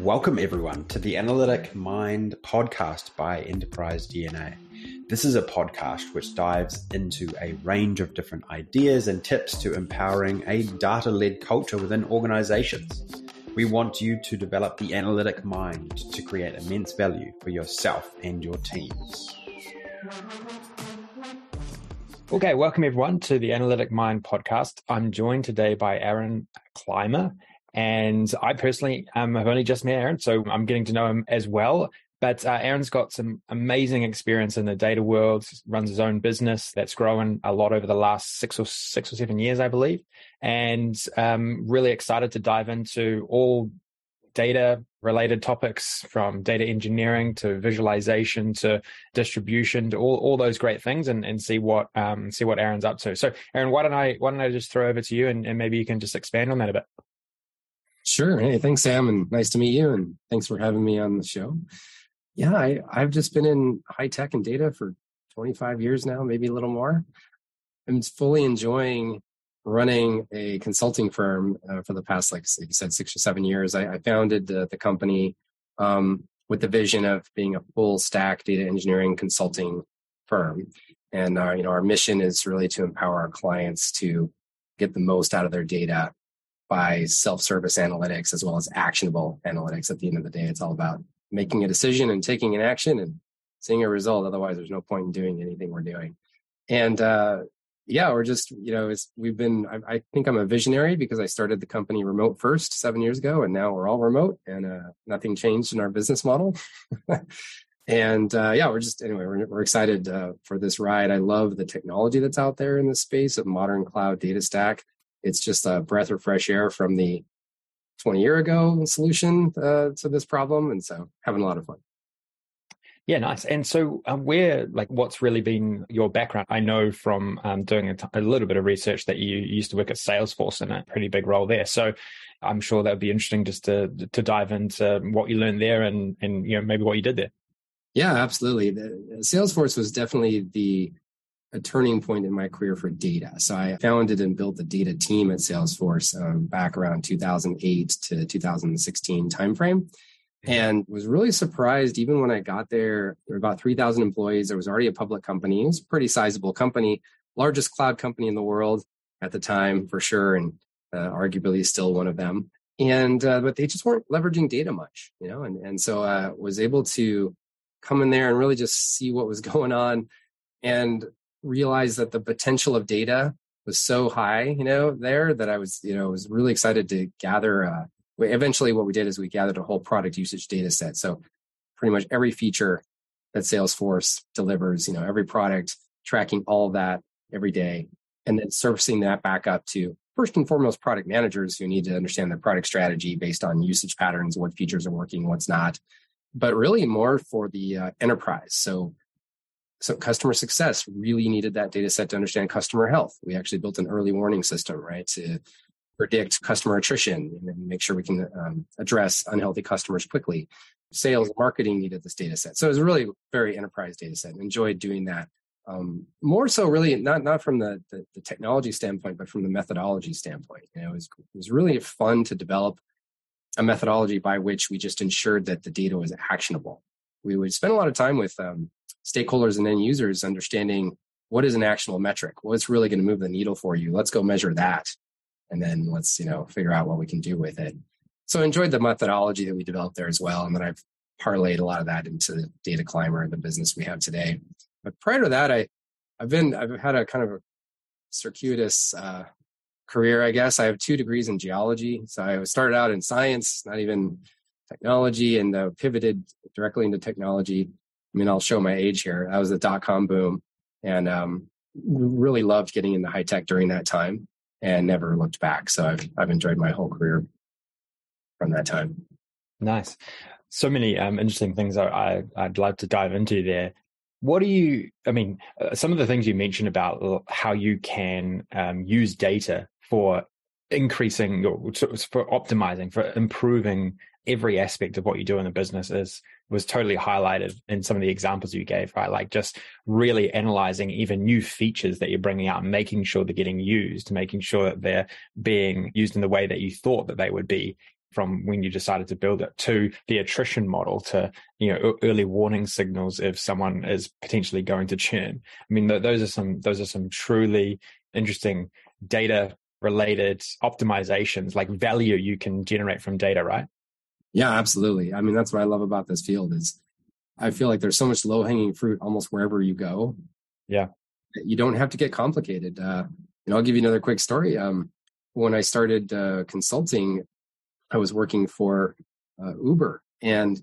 Welcome everyone to the Analytic Mind podcast by Enterprise DNA. This is a podcast which dives into a range of different ideas and tips to empowering a data-led culture within organizations. We want you to develop the analytic mind to create immense value for yourself and your teams. Okay, welcome everyone to the Analytic Mind podcast. I'm joined today by Aaron Clymer. And I personally have only just met Aaron, so I'm getting to know him as well. But Aaron's got some amazing experience in the data world, runs his own business that's grown a lot over the last six or 7 years, I believe. And really excited to dive into all data-related topics, from data engineering to visualization to distribution to all those great things, and see what Aaron's up to. So, Aaron, why don't I just throw over to you, and maybe you can just expand on that a bit. Sure. Hey, thanks, Sam, and nice to meet you, and thanks for having me on the show. Yeah, I've just been in high tech and data for 25 years now, maybe a little more. I'm fully enjoying running a consulting firm for the past, like you said, 6 or 7 years. I founded the company with the vision of being a full stack data engineering consulting firm. And our mission is really to empower our clients to get the most out of their data by self-service analytics as well as actionable analytics. At the end of the day, it's all about making a decision and taking an action and seeing a result. Otherwise, there's no point in doing anything we're doing. And we're just, I think I'm a visionary because I started the company remote first 7 years ago, and now we're all remote, and nothing changed in our business model. And we're excited for this ride. I love the technology that's out there in the space of modern cloud data stack. It's just a breath of fresh air from the 20 year ago solution to this problem. And so having a lot of fun. Yeah, nice. And so what's really been your background? I know from doing a little bit of research that you used to work at Salesforce in a pretty big role there. So I'm sure that would be interesting just to dive into what you learned there and maybe what you did there. Yeah, absolutely. Salesforce was definitely a turning point in my career for data. So I founded and built the data team at Salesforce back around 2008 to 2016 timeframe, and was really surprised. Even when I got there were about 3,000 employees. There was already a public company. It was a pretty sizable company, largest cloud company in the world at the time for sure, and arguably still one of them. And but they just weren't leveraging data much, and so I was able to come in there and really just see what was going on, and realized that the potential of data was so high, there, that I was really excited to gather. Eventually what we did is we gathered a whole product usage data set. So pretty much every feature that Salesforce delivers, every product, tracking all of that every day, and then surfacing that back up to, first and foremost, product managers who need to understand their product strategy based on usage patterns, what features are working, what's not, but really more for the enterprise. So customer success really needed that data set to understand customer health. We actually built an early warning system, right, to predict customer attrition and make sure we can address unhealthy customers quickly. Sales and marketing needed this data set. So it was a really very enterprise data set. Enjoyed doing that. More so really not from the technology standpoint, but from the methodology standpoint. It was really fun to develop a methodology by which we just ensured that the data was actionable. We would spend a lot of time with stakeholders and end users understanding what is an actionable metric, what's really going to move the needle for you. Let's go measure that. And then let's, figure out what we can do with it. So I enjoyed the methodology that we developed there as well. And then I've parlayed a lot of that into Data Clymer, the business we have today. But prior to that, I've had a kind of a circuitous career, I guess. I have 2 degrees in geology. So I started out in science, not even technology, and pivoted directly into technology. I mean, I'll show my age here. That was the dot-com boom, and really loved getting into high tech during that time, and never looked back. So I've enjoyed my whole career from that time. Nice. So many interesting things I'd love to dive into there. Some of the things you mentioned about how you can use data for increasing, for optimizing, for improving every aspect of what you do in the business was totally highlighted in some of the examples you gave, right? Like just really analyzing even new features that you're bringing out, making sure they're getting used, making sure that they're being used in the way that you thought that they would be. from when you decided to build it to the attrition model to, early warning signals if someone is potentially going to churn. I mean, those are some truly interesting data related optimizations, like value you can generate from data, right? Yeah, absolutely. I mean, that's what I love about this field is I feel like there's so much low hanging fruit almost wherever you go. Yeah. You don't have to get complicated. I'll give you another quick story. When I started consulting, I was working for Uber, and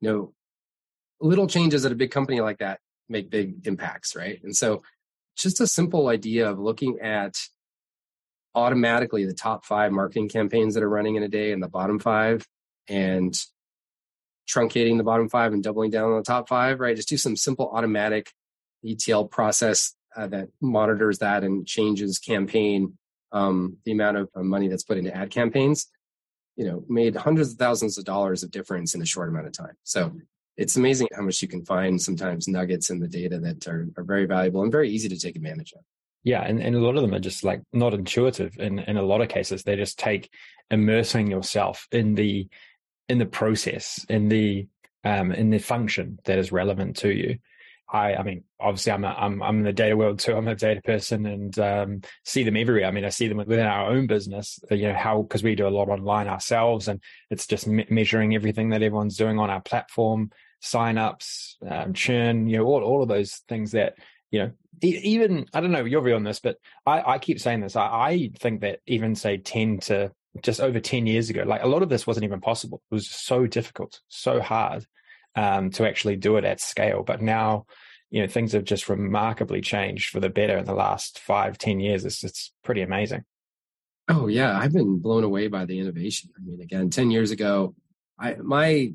little changes at a big company like that make big impacts, right? And so just a simple idea of looking at automatically the top 5 marketing campaigns that are running in a day and the bottom 5, and truncating the bottom 5 and doubling down on the top 5, right? Just do some simple automatic ETL process that monitors that and changes campaign, the amount of money that's put into ad campaigns, made hundreds of thousands of dollars of difference in a short amount of time. So it's amazing how much you can find sometimes nuggets in the data that are very valuable and very easy to take advantage of. Yeah, and a lot of them are just like not intuitive. In a lot of cases, they just take immersing yourself in the process, in the function that is relevant to you. I mean, obviously, I'm in the data world too. I'm a data person and see them everywhere. I mean, I see them within our own business. Because we do a lot online ourselves, and it's just measuring everything that everyone's doing on our platform, signups, churn, all of those things that even, I don't know your view on this, but I keep saying this. I think that even say 10 to just over 10 years ago, like a lot of this wasn't even possible. It was so difficult, so hard to actually do it at scale. But now, things have just remarkably changed for the better in the last 5-10 years. It's pretty amazing. Oh yeah. I've been blown away by the innovation. I mean, again, 10 years ago, my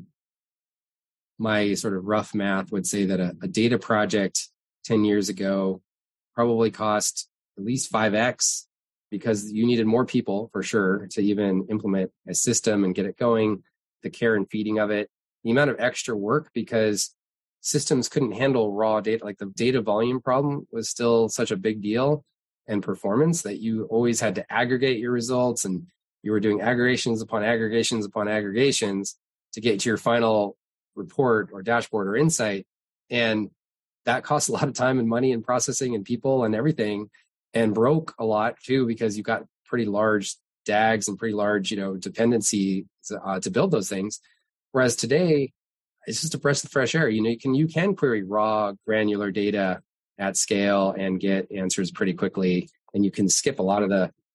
sort of rough math would say that a data project 10 years ago probably cost at least 5x, because you needed more people for sure to even implement a system and get it going, the care and feeding of it, the amount of extra work, because systems couldn't handle raw data. Like the data volume problem was still such a big deal, and performance, that you always had to aggregate your results, and you were doing aggregations upon aggregations upon aggregations to get to your final report or dashboard or insight. And that costs a lot of time and money and processing and people and everything, and broke a lot too, because you've got pretty large DAGs and pretty large, dependency to build those things. Whereas today, it's just a breath of fresh air. You can query raw granular data at scale and get answers pretty quickly, and you can skip a lot of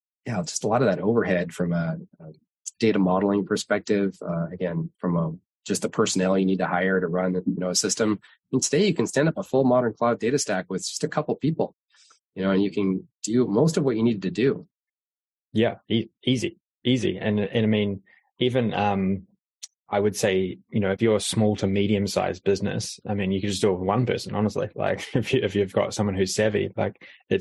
that overhead from a data modeling perspective. Again, from just the personnel you need to hire to run a system. And today you can stand up a full modern cloud data stack with just a couple people, and you can do most of what you need to do. Yeah, easy. And I mean, even I would say, if you're a small to medium sized business, I mean, you can just do it with one person, honestly. Like if you've got someone who's savvy, like in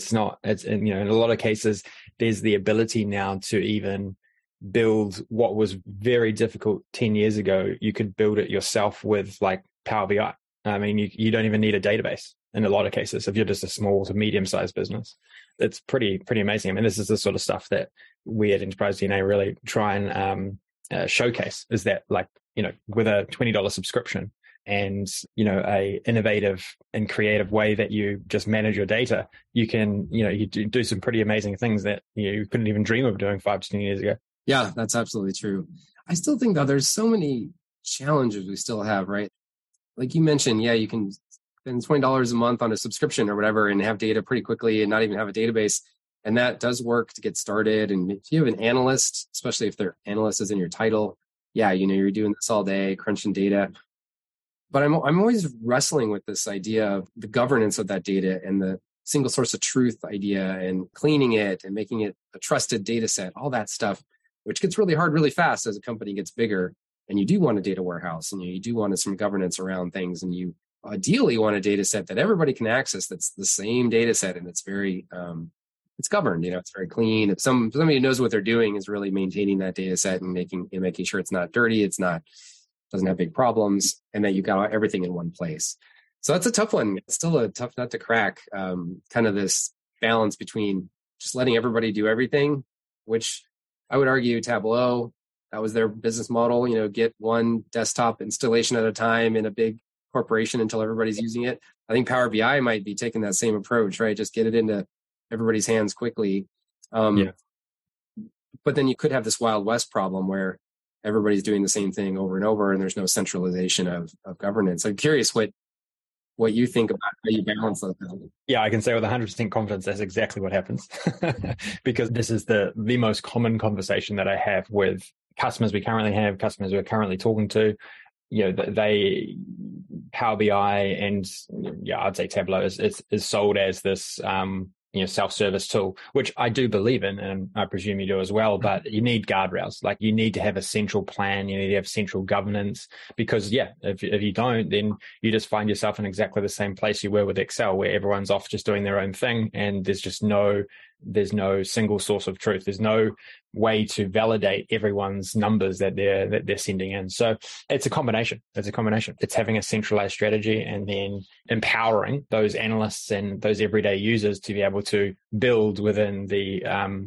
a lot of cases, there's the ability now to even build what was very difficult 10 years ago. You could build it yourself with like Power BI. I mean, you don't even need a database in a lot of cases if you're just a small to medium sized business. It's pretty amazing. I mean, this is the sort of stuff that we at Enterprise DNA really try and showcase, is that like, with a $20 subscription and, a innovative and creative way that you just manage your data, you can, you do some pretty amazing things that you couldn't even dream of doing 5 to 10 years ago. Yeah, that's absolutely true. I still think though, there's so many challenges we still have, right? Like you mentioned, yeah, you can spend $20 a month on a subscription or whatever and have data pretty quickly and not even have a database. And that does work to get started. And if you have an analyst, especially if their analyst is in your title, yeah, you're doing this all day, crunching data. But I'm always wrestling with this idea of the governance of that data and the single source of truth idea, and cleaning it and making it a trusted data set, all that stuff, which gets really hard really fast as a company gets bigger. And you do want a data warehouse, and you do want some governance around things, and you ideally want a data set that everybody can access that's the same data set, and it's very it's governed, it's very clean. If somebody who knows what they're doing is really maintaining that data set and making sure it's not dirty, doesn't have big problems, and that you got everything in one place. So that's a tough one. It's still a tough nut to crack. Kind of this balance between just letting everybody do everything, which I would argue Tableau That was their business model, get one desktop installation at a time in a big corporation until everybody's using it. I think Power BI might be taking that same approach, right? Just get it into everybody's hands quickly. But then you could have this Wild West problem where everybody's doing the same thing over and over, and there's no centralization of governance. I'm curious what you think about how you balance those things. Yeah, I can say with 100% confidence that's exactly what happens, because this is the most common conversation that I have with customers we currently have, customers we're currently talking to. They Power BI and I'd say Tableau is sold as this self-service tool, which I do believe in, and I presume you do as well. But you need guardrails. Like, you need to have a central plan. You need to have central governance, because if you don't, then you just find yourself in exactly the same place you were with Excel, where everyone's off just doing their own thing, and there's no single source of truth. There's no way to validate everyone's numbers that they're sending in. So it's a combination. It's having a centralized strategy and then empowering those analysts and those everyday users to be able to build within the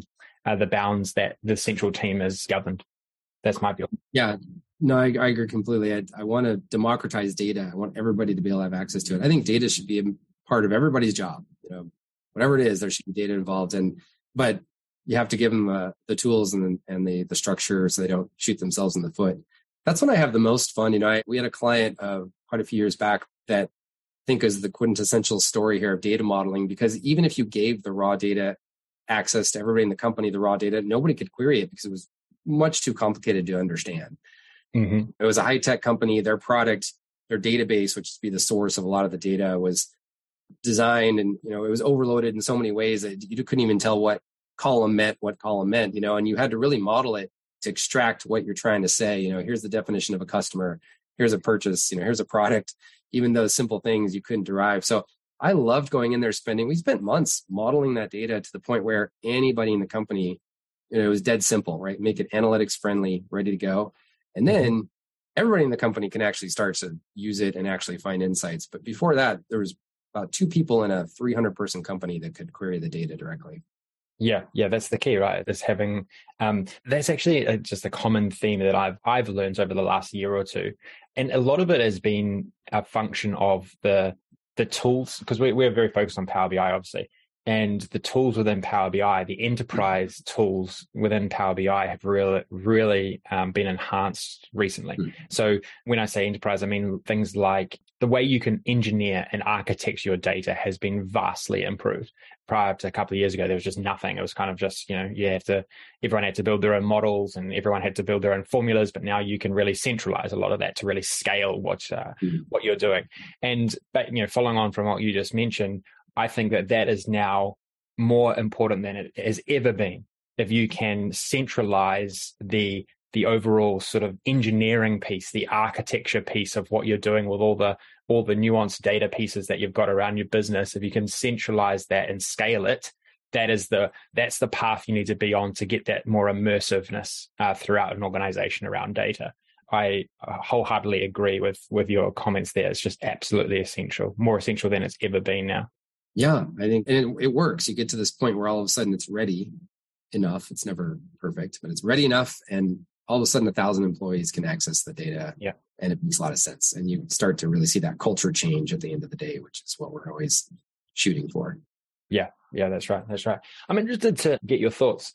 bounds that the central team has governed. That's my view. Yeah, no, I agree completely. I want to democratize data. I want everybody to be able to have access to it. I think data should be a part of everybody's job. Whatever it is, there should be data involved, but you have to give them the tools and the structure so they don't shoot themselves in the foot. That's when I have the most fun. We had a client quite a few years back that I think is the quintessential story here of data modeling, because even if you gave the raw data access to everybody in the company, the raw data, nobody could query it because it was much too complicated to understand. Mm-hmm. It was a high-tech company. Their product, their database, which would be the source of a lot of the data, was designed, and it was overloaded in so many ways that you couldn't even tell what column meant, and you had to really model it to extract what you're trying to say. Here's the definition of a customer, here's a purchase, here's a product. Even those simple things you couldn't derive. So I loved going in there we spent months modeling that data to the point where anybody in the company, it was dead simple, right? Make it analytics friendly, ready to go. And then everybody in the company can actually start to use it and actually find insights. But before that, there was about 2 people in a 300-person company that could query the data directly. Yeah, that's the key, right? That's having that's actually just a common theme that I've learned over the last year or two, and a lot of it has been a function of the tools, because we're very focused on Power BI, obviously, and the tools within Power BI, the enterprise tools within Power BI have really been enhanced recently. So when I say enterprise, I mean things like the way you can engineer and architect your data has been vastly improved. Prior to a couple of years ago, there was just nothing. It was kind of just, everyone had to build their own models and everyone had to build their own formulas, but now you can really centralize a lot of that to really scale what you're doing. And, following on from what you just mentioned, I think that is now more important than it has ever been. If you can centralize the overall sort of engineering piece, the architecture piece of what you're doing with all the nuanced data pieces that you've got around your business, if you can centralize that and scale it, that's the path you need to be on to get that more immersiveness throughout an organization around data. I wholeheartedly agree with your comments there. It's just absolutely essential, more essential than it's ever been now. Yeah, I think it works. You get to this point where all of a sudden it's ready enough. It's never perfect, but it's ready enough, and all of a sudden 1,000 employees can access the data. Yeah. And it makes a lot of sense. And you start to really see that culture change at the end of the day, which is what we're always shooting for. Yeah, that's right. I'm interested to get your thoughts.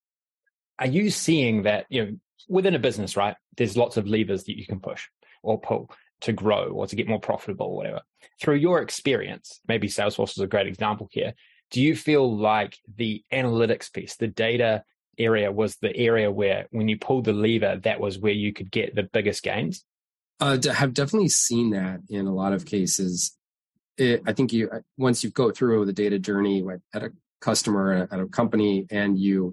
Are you seeing that, within a business, right, there's lots of levers that you can push or pull to grow or to get more profitable or whatever. Through your experience, maybe Salesforce is a great example here. Do you feel like the analytics piece, the data area, was the area where when you pulled the lever, that was where you could get the biggest gains? I have definitely seen that in a lot of cases. I think once you go through the data journey at a customer, at a company, and you've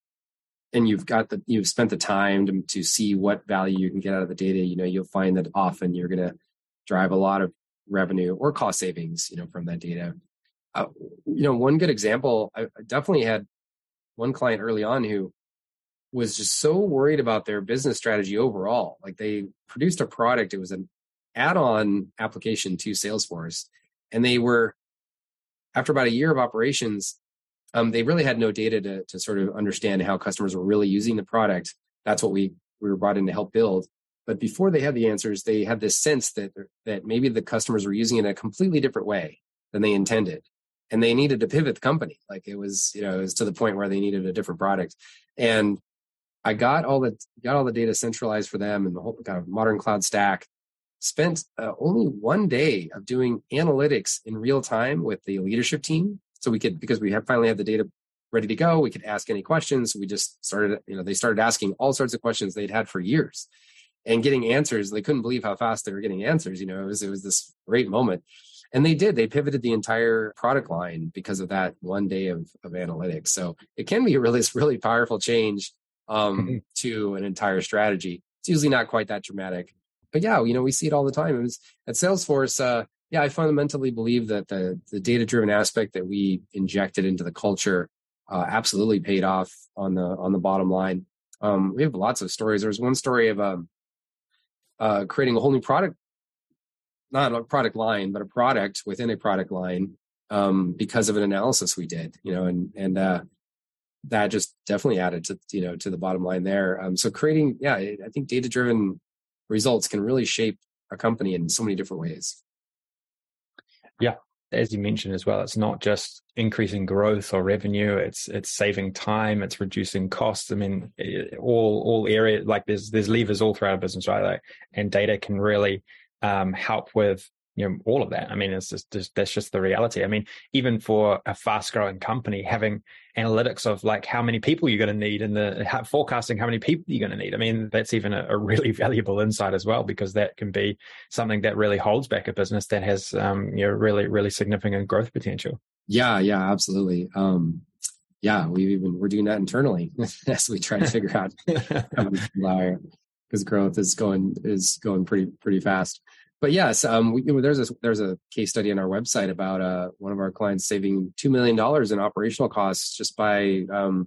spent the time to see what value you can get out of the data, you'll find that often you're going to drive a lot of revenue or cost savings, from that data. One good example, I definitely had one client early on who was just so worried about their business strategy overall. Like, they produced a product, it was an add-on application to Salesforce. And they were, after about a year of operations, they really had no data to sort of understand how customers were really using the product. That's what we we were brought in to help build. But before they had the answers, they had this sense that maybe the customers were using it in a completely different way than they intended. And they needed to pivot the company. Like it was to the point where they needed a different product. And I got all the data centralized for them and the whole kind of modern cloud stack. Spent only one day of doing analytics in real time with the leadership team. So we could, because we finally had the data ready to go, we could ask any questions. We just started, they started asking all sorts of questions they'd had for years and getting answers. They couldn't believe how fast they were getting answers. It was this great moment. And they pivoted the entire product line because of that one day of analytics. So it can be really powerful change to an entire strategy. It's usually not quite that dramatic, but yeah, we see it all the time. It was at Salesforce. I fundamentally believe that the data-driven aspect that we injected into the culture absolutely paid off on the bottom line. We have lots of stories. There was one story of creating a whole new product, not a product line, but a product within a product line because of an analysis we did. And that just definitely added to the bottom line there. So creating, I think data-driven results can really shape a company in so many different ways. Yeah, as you mentioned as well, it's not just increasing growth or revenue; it's saving time, it's reducing costs. I mean, all areas, like there's levers all throughout a business, right? And data can really help with all of that. I mean, it's just that's just the reality. I mean, even for a fast-growing company, having analytics of like how many people you're going to need and forecasting how many people you're going to need. I mean, that's even a really valuable insight as well, because that can be something that really holds back a business that has really, really significant growth potential. Yeah, absolutely. We're doing that internally as we try to figure out because growth is going pretty fast. But yes, there's a case study on our website about one of our clients saving $2 million in operational costs just by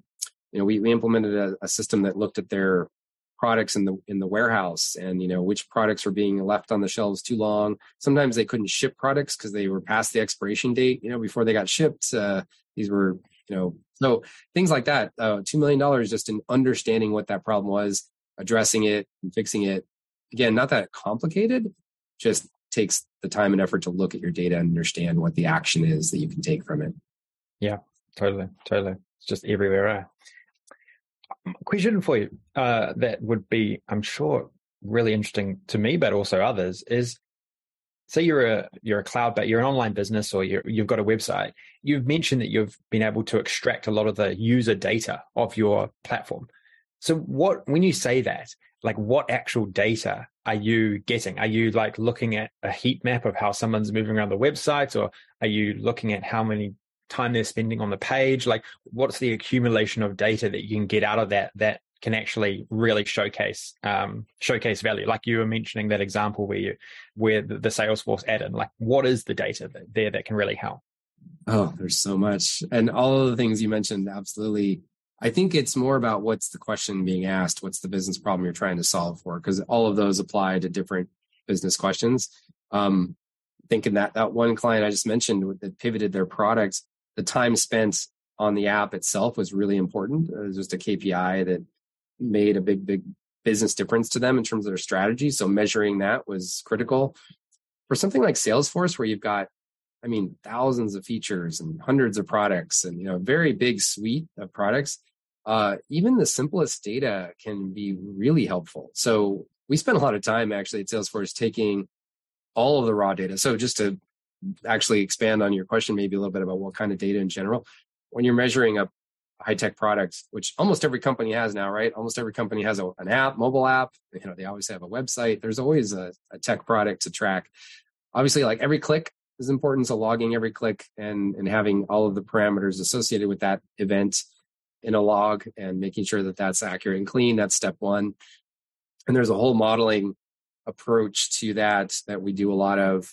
we implemented a system that looked at their products in the warehouse and which products were being left on the shelves too long. Sometimes they couldn't ship products because they were past the expiration date before they got shipped. These were so things like that. $2 million just in understanding what that problem was, addressing it and fixing it. Again, not that complicated. Just takes the time and effort to look at your data and understand what the action is that you can take from it. Yeah, totally. It's just everywhere. Question for you that would be, I'm sure, really interesting to me, but also others is, say you're a cloud, but you're an online business or you've got a website. You've mentioned that you've been able to extract a lot of the user data of your platform. So when you say that, like what actual data are you getting? Are you like looking at a heat map of how someone's moving around the website, or are you looking at how many time they're spending on the page? Like what's the accumulation of data that you can get out of that can actually really showcase value? Like you were mentioning that example where the Salesforce add-in, like what is the data there that can really help? Oh, there's so much. And all of the things you mentioned, absolutely. I think it's more about what's the question being asked, what's the business problem you're trying to solve for, because all of those apply to different business questions. Thinking that one client I just mentioned that pivoted their products, the time spent on the app itself was really important. It was just a KPI that made a big business difference to them in terms of their strategy. So measuring that was critical. For something like Salesforce, where you've got thousands of features and hundreds of products and, a very big suite of products, even the simplest data can be really helpful. So we spent a lot of time actually at Salesforce taking all of the raw data. So just to actually expand on your question, maybe a little bit about what kind of data in general, when you're measuring a high-tech product, which almost every company has now, right? Almost every company has an app, mobile app. They always have a website. There's always a tech product to track. Obviously, like every click is important. So logging every click and having all of the parameters associated with that event in a log and making sure that that's accurate and clean. That's step one. And there's a whole modeling approach to that we do a lot of.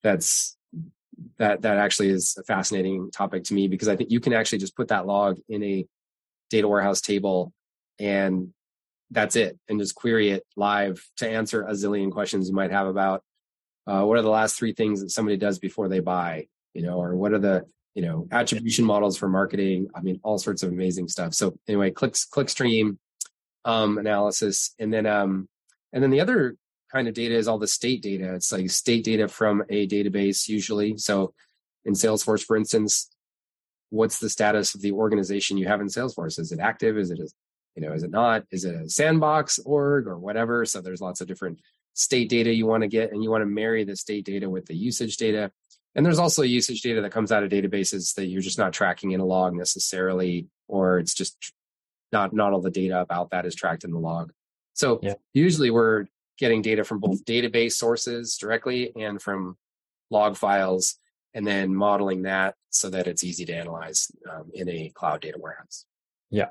That actually is a fascinating topic to me, because I think you can actually just put that log in a data warehouse table and that's it, and just query it live to answer a zillion questions you might have about what are the last 3 things that somebody does before they buy, or what are the, attribution models for marketing. All sorts of amazing stuff. So anyway, Clickstream, analysis. And then the other kind of data is all the state data. It's like state data from a database usually. So in Salesforce, for instance, what's the status of the organization you have in Salesforce? Is it active? Is it is it not? Is it a sandbox org or whatever? So there's lots of different state data you want to get, and you want to marry the state data with the usage data. And there's also usage data that comes out of databases that you're just not tracking in a log necessarily, or it's just not all the data about that is tracked in the log. So usually we're getting data from both database sources directly and from log files, and then modeling that so that it's easy to analyze in a cloud data warehouse. Yeah.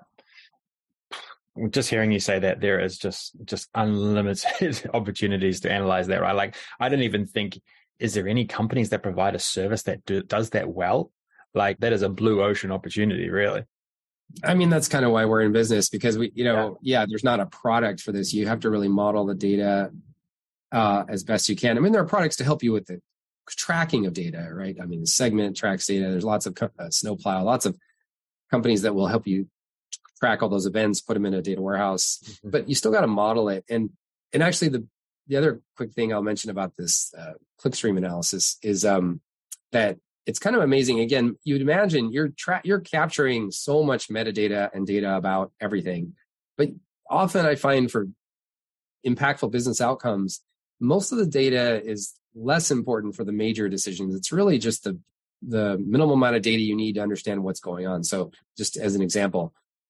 Just hearing you say that, there is just unlimited opportunities to analyze that, right? Like, I don't even think, is there any companies that provide a service that does that well? Like, that is a blue ocean opportunity, really. I mean, that's kind of why we're in business, because there's not a product for this. You have to really model the data as best you can. I mean, there are products to help you with the tracking of data, right? I mean, Segment tracks data. There's lots of Snowplow, lots of companies that will help you track all those events, put them in a data warehouse, but you still got to model it. And actually, the other quick thing I'll mention about this clickstream analysis is that it's kind of amazing. Again, you'd imagine you're capturing so much metadata and data about everything, but often I find for impactful business outcomes, most of the data is less important for the major decisions. It's really just the minimum amount of data you need to understand what's going on. So just as an example,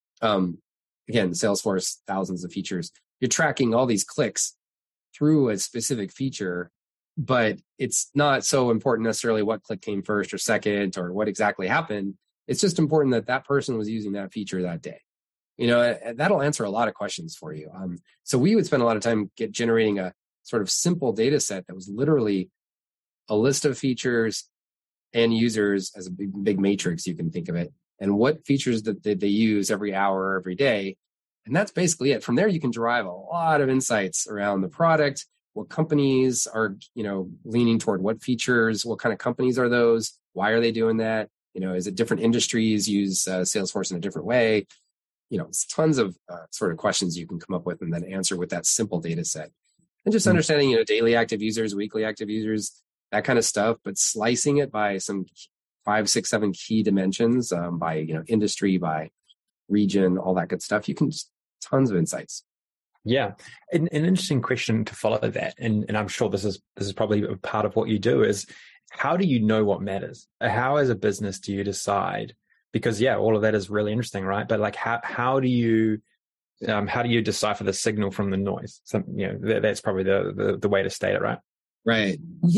again, Salesforce, thousands of features, you're tracking all these clicks through a specific feature, but it's not so important necessarily what click came first or second or what exactly happened. It's just important that person was using that feature that day. That'll answer a lot of questions for you. So we would spend a lot of time generating a sort of simple data set that was literally a list of features and users as a big matrix, you can think of it, and what features that they use every hour or every day. And that's basically it. From there, you can derive a lot of insights around the product, what companies are, leaning toward what features, what kind of companies are those, why are they doing that? Is it different industries use Salesforce in a different way? It's tons of sort of questions you can come up with and then answer with that simple data set. And just understanding, daily active users, weekly active users, that kind of stuff, but slicing it by some 5, 6, 7 key dimensions, by, industry, by region, all that good stuff. You can just tons of insights. Yeah. An interesting question to follow that. And I'm sure this is probably a part of what you do is, how do you know what matters? How as a business do you decide? Because all of that is really interesting, right? But like, how do you decipher the signal from the noise? So, that's probably the way to state it, right? Right.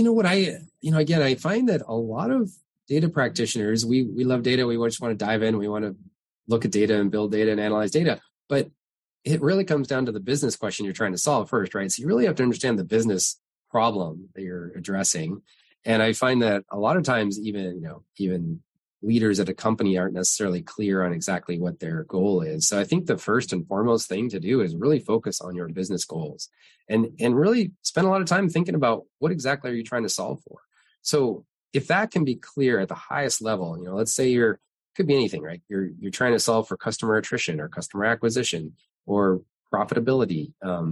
Again, I find that a lot of data practitioners, we love data. We just want to dive in. We want to look at data and build data and analyze data. But it really comes down to the business question you're trying to solve first, right? So you really have to understand the business problem that you're addressing. And I find that a lot of times, even leaders at a company aren't necessarily clear on exactly what their goal is. So I think the first and foremost thing to do is really focus on your business goals and really spend a lot of time thinking about what exactly are you trying to solve for. So if that can be clear at the highest level, let's say could be anything, right? You're trying to solve for customer attrition or customer acquisition or profitability,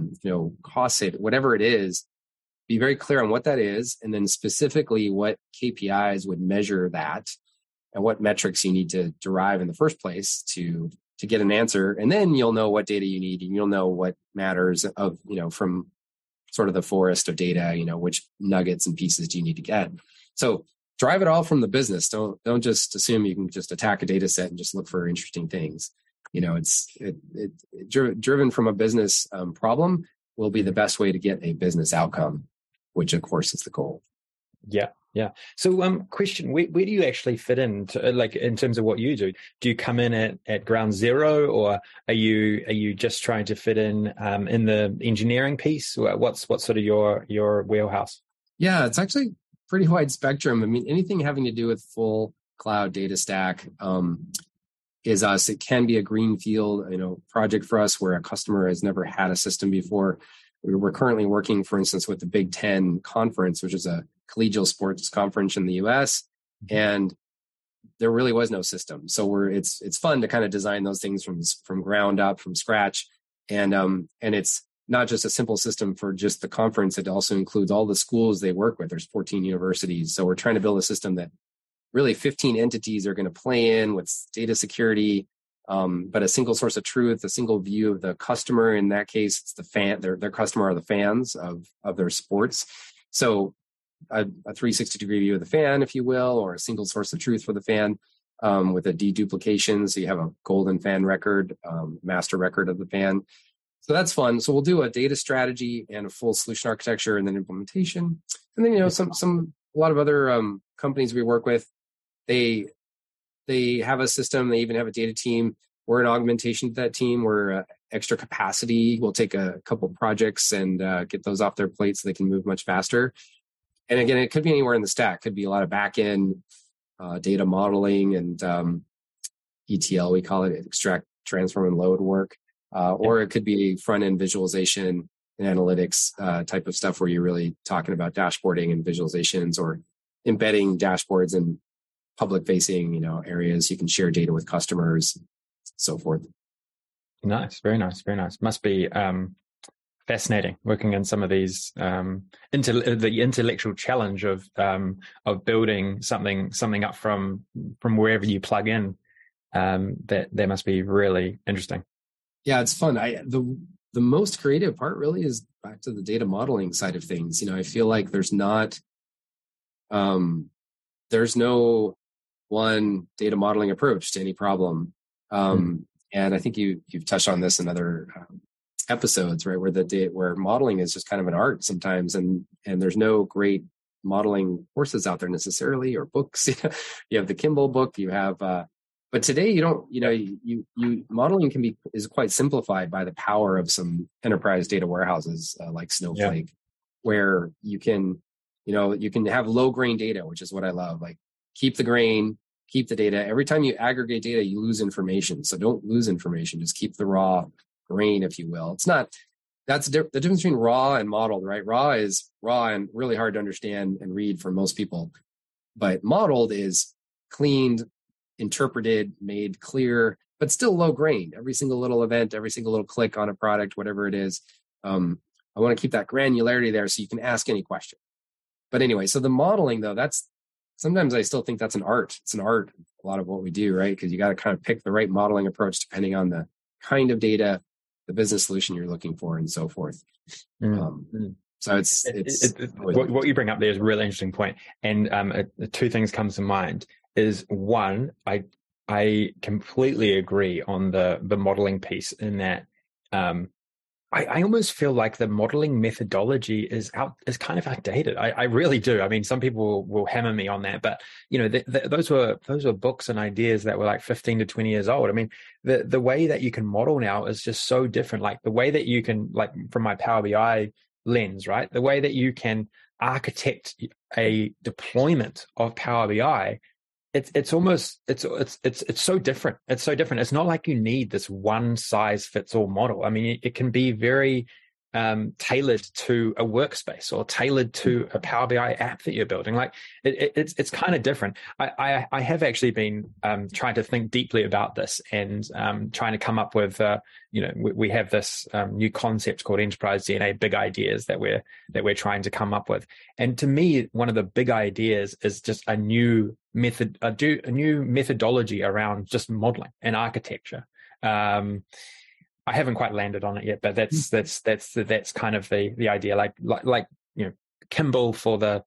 cost saving, whatever it is, be very clear on what that is. And then specifically what KPIs would measure that and what metrics you need to derive in the first place to get an answer. And then you'll know what data you need and you'll know what matters from sort of the forest of data, which nuggets and pieces do you need to get. So drive it all from the business. Don't just assume you can just attack a data set and just look for interesting things. It's driven from a business problem will be the best way to get a business outcome, which of course is the goal. Yeah. Yeah. So, question: where do you actually fit in, in terms of what you do? Do you come in at ground zero, or are you just trying to fit in the engineering piece? What's sort of your wheelhouse? Yeah, it's actually pretty wide spectrum. I mean, anything having to do with full cloud data stack is us. It can be a greenfield, project for us where a customer has never had a system before. We're currently working, for instance, with the Big Ten Conference, which is a collegial sports conference in the US, and there really was no system. So it's fun to kind of design those things from ground up, from scratch, And it's not just a simple system for just the conference. It also includes all the schools they work with. There's 14 universities. So we're trying to build a system that really 15 entities are going to play in with data security, but a single source of truth, a single view of the customer. In that case, it's the fan. Their customer are the fans of their sports. So a 360-degree view of the fan, if you will, or a single source of truth for the fan with a deduplication. So you have a golden fan record, master record of the fan. So that's fun. So we'll do a data strategy and a full solution architecture and then implementation. And then, a lot of other companies we work with, they have a system. They even have a data team. We're an augmentation to that team. We're extra capacity. We'll take a couple projects and get those off their plate so they can move much faster. And again, it could be anywhere in the stack. Could be a lot of back-end data modeling and ETL, we call it, extract, transform, and load work. Or it could be front-end visualization and analytics type of stuff where you're really talking about dashboarding and visualizations or embedding dashboards in public-facing, areas. You can share data with customers, so forth. Nice, very nice, very nice. Must be fascinating working in some of these the intellectual challenge of building something up from wherever you plug in. That must be really interesting. Yeah, it's fun. The most creative part really is back to the data modeling side of things. I feel like there's no one data modeling approach to any problem. And I think you've touched on this in other episodes, right? Where modeling is just kind of an art sometimes, and there's no great modeling courses out there necessarily, or books. You have the Kimball book, you have, but today you don't, modeling is quite simplified by the power of some enterprise data warehouses like Snowflake, where you can have low grain data, which is what I love. Like, keep the grain, keep the data. Every time you aggregate data, you lose information. So don't lose information. Just keep the raw grain, if you will. That's the difference between raw and modeled, right? Raw is raw and really hard to understand and read for most people. But modeled is cleaned, interpreted, made clear, but still low grain. Every single little event, every single little click on a product, whatever it is. I want to keep that granularity there so you can ask any question. But anyway, so the modeling though, sometimes I still think that's an art. It's an art, a lot of what we do, right? Because you got to kind of pick the right modeling approach depending on the kind of data, the business solution you're looking for, and so forth. So it's what you bring up there is a really interesting point. And two things come to mind. Is one, I completely agree on the modeling piece in that I almost feel like the modeling methodology is kind of outdated. I really do. I mean, some people will hammer me on that, but those were books and ideas that were like 15 to 20 years old. I mean, the way that you can model now is just so different. Like the way that you can, like from my Power BI lens, right? The way that you can architect a deployment of Power BI. It's almost so different. It's so different. It's not like you need this one size fits all model. I mean, it can be very tailored to a workspace or tailored to a Power BI app that you're building. Like it's kind of different. I have actually been trying to think deeply about this and trying to come up with we have this new concept called Enterprise DNA, big ideas that we're trying to come up with. And to me, one of the big ideas is just a new methodology around just modeling and architecture. I haven't quite landed on it yet, but that's kind of the idea. Like Kimball for the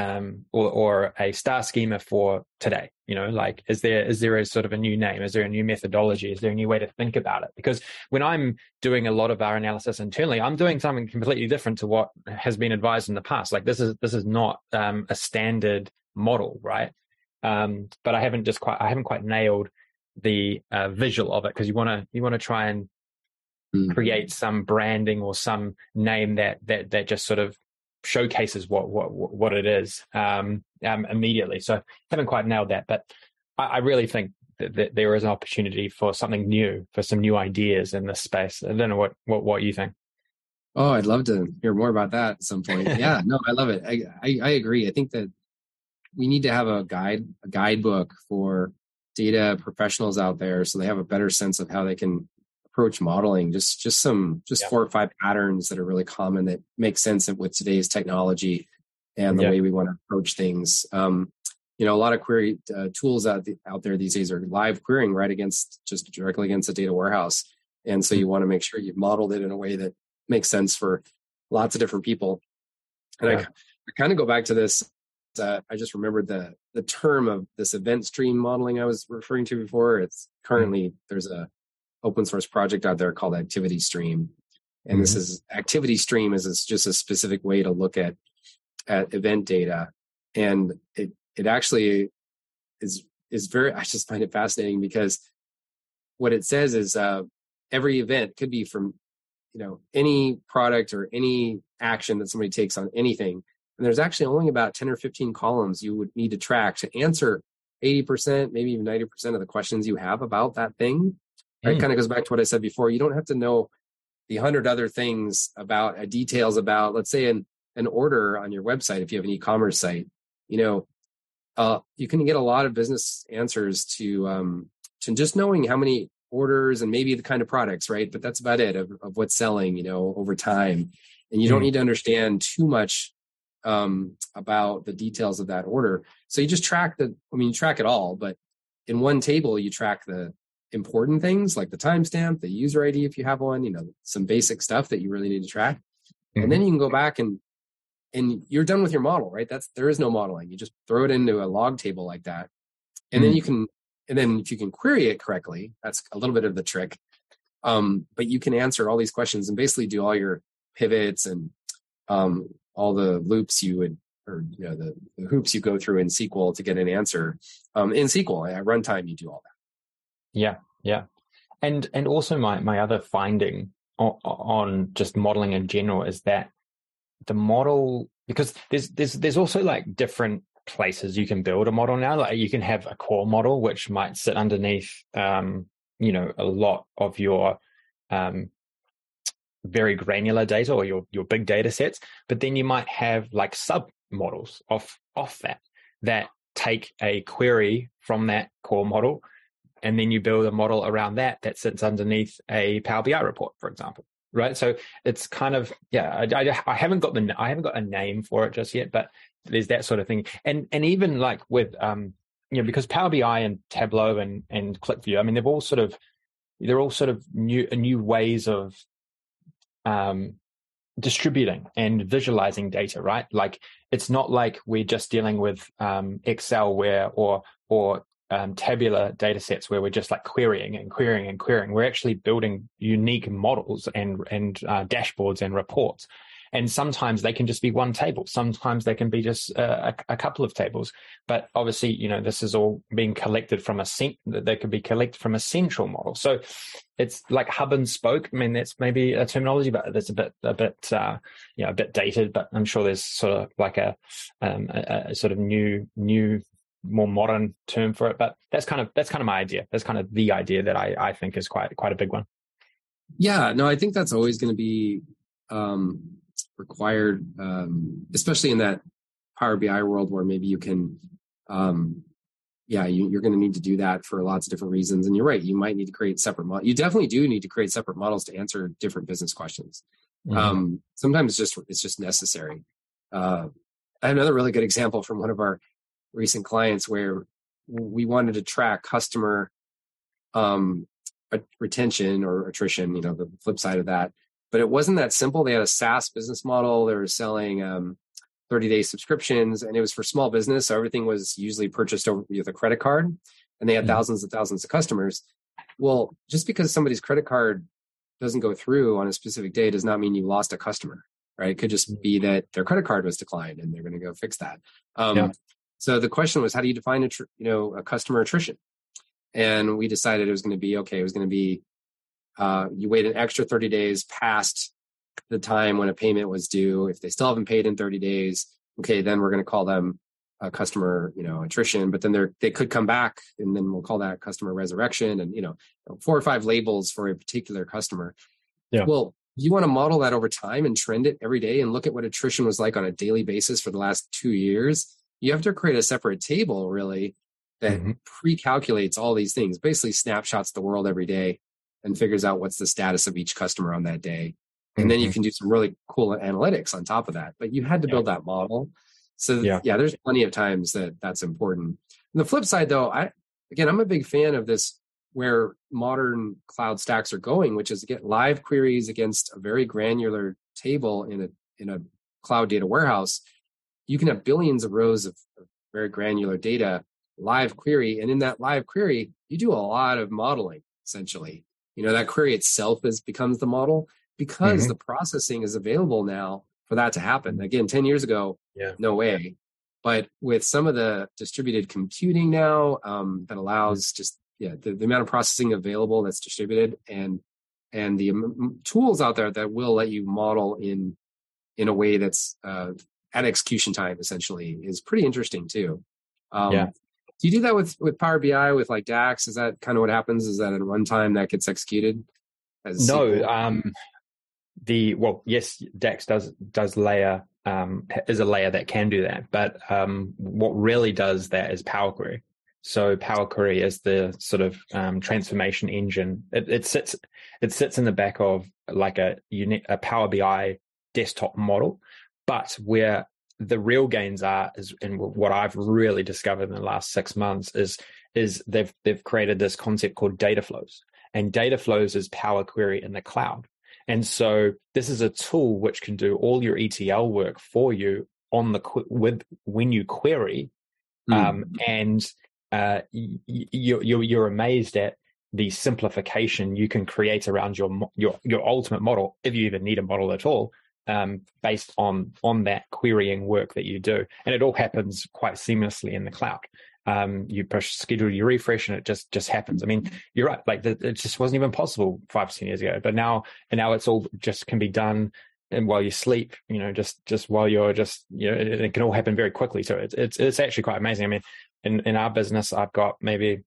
or a star schema for today. Like is there a sort of a new name? Is there a new methodology? Is there a new way to think about it? Because when I'm doing a lot of our analysis internally, I'm doing something completely different to what has been advised in the past. Like this is not a standard model, right? But I haven't quite nailed the visual of it, because you want to try and create some branding or some name that just sort of showcases what it is immediatly. So I haven't quite nailed that, but I really think that there is an opportunity for something new, for some new ideas in this space. I don't know what you think. Oh, I'd love to hear more about that at some point. Yeah, no, I love it. I agree. I think that we need to have a guidebook for data professionals out there so they have a better sense of how they can approach modeling, just 4 or 5 patterns that are really common that make sense with today's technology and the way we want to approach things. A lot of query tools out there these days are live querying directly against a data warehouse. And so you want to make sure you've modeled it in a way that makes sense for lots of different people. And I kind of go back to this. I just remembered the term of this event stream modeling I was referring to before. It's currently, there's a open source project out there called Activity Stream. And this is Activity Stream is just a specific way to look at event data. And it actually is very, I just find it fascinating because what it says is every event could be from, any product or any action that somebody takes on anything. And there's actually only about 10 or 15 columns you would need to track to answer 80%, maybe even 90% of the questions you have about that thing. It kind of goes back to what I said before. You don't have to know the 100 other things about details about, let's say, an order on your website. If you have an e-commerce site, you can get a lot of business answers to just knowing how many orders and maybe the kind of products, right? But that's about it of what's selling, over time. And you don't need to understand too much about the details of that order. So you just track you track it all, but in one table, you track the important things like the timestamp, the user ID, if you have one, some basic stuff that you really need to track. And then you can go back and you're done with your model, right? There is no modeling. You just throw it into a log table like that. And then if you can query it correctly, that's a little bit of the trick. But you can answer all these questions and basically do all your pivots and all the loops the hoops you go through in SQL to get an answer. In SQL at runtime, you do all that. Yeah. And also my other finding on just modeling in general is that the model, because there's also like different places you can build a model now. Like you can have a core model which might sit underneath a lot of your very granular data or your big data sets, but then you might have like sub models off that take a query from that core model, and then you build a model around that sits underneath a Power BI report, for example. Right. So it's kind of, I haven't got a name for it just yet, but there's that sort of thing. And even like with, because Power BI and Tableau and ClickView, I mean, they're all sort of new ways of distributing and visualizing data, right? Like it's not like we're just dealing with Excel or tabular data sets where we're just like querying. We're actually building unique models and dashboards and reports. And sometimes they can just be one table. Sometimes they can be just a couple of tables. But obviously, this is all being collected from they could be collected from a central model. So it's like hub and spoke. I mean, that's maybe a terminology, but it's a bit dated. But I'm sure there's sort of like a sort of new, more modern term for it. But that's kind of my idea. That's kind of the idea that I think is quite a big one. Yeah, no, I think that's always going to be required, especially in that Power BI world where maybe you can, you're going to need to do that for lots of different reasons. And you're right, you might need to create separate models. You definitely do need to create separate models to answer different business questions. Sometimes it's just necessary. I have another really good example from one of our recent clients where we wanted to track customer retention or attrition, the flip side of that. But it wasn't that simple. They had a SaaS business model. They were selling 30-day subscriptions, and it was for small business. So everything was usually purchased with a credit card, and they had thousands and thousands of customers. Well, just because somebody's credit card doesn't go through on a specific day does not mean you lost a customer, right? It could just be that their credit card was declined, and they're going to go fix that. So the question was, how do you define a customer attrition? And we decided it was going to be you wait an extra 30 days past the time when a payment was due. If they still haven't paid in 30 days, okay, then we're going to call them a customer, attrition. But then they could come back, and then we'll call that customer resurrection, and 4 or 5 labels for a particular customer. Yeah. Well, you want to model that over time and trend it every day and look at what attrition was like on a daily basis for the last 2 years. You have to create a separate table, really, that pre-calculates all these things, basically snapshots the world every day and figures out what's the status of each customer on that day. And then you can do some really cool analytics on top of that. But you had to build that model. So there's plenty of times that's important. On the flip side, though, I'm a big fan of this, where modern cloud stacks are going, which is to get live queries against a very granular table in a cloud data warehouse. You can have billions of rows of very granular data, live query, and in that live query, you do a lot of modeling, essentially. That query itself becomes the model, because the processing is available now for that to happen. Again, 10 years ago, no way. But with some of the distributed computing now, that allows the amount of processing available that's distributed, and the tools out there that will let you model in a way that's at execution time, essentially, is pretty interesting too. Do you do that with Power BI, with like DAX? Is that kind of what happens? Is that at runtime that gets executed? No. Yes, DAX does layer, is a layer that can do that. But what really does that is Power Query. So Power Query is the sort of transformation engine. It sits in the back of like a Power BI desktop model, but where the real gains are is, and what I've really discovered in the last 6 months is they've created this concept called data flows, and data flows is Power Query in the cloud. And so this is a tool which can do all your ETL work for you when you query, and you're amazed at the simplification you can create around your ultimate model, if you even need a model at all, based on that querying work that you do. And it all happens quite seamlessly in the cloud. You schedule your refresh and it just happens. I mean, you're right. Like it just wasn't even possible 5-10 years ago, but now it's all just can be done. And while you sleep, just while you're it can all happen very quickly. So it's actually quite amazing. I mean, in our business, I've got maybe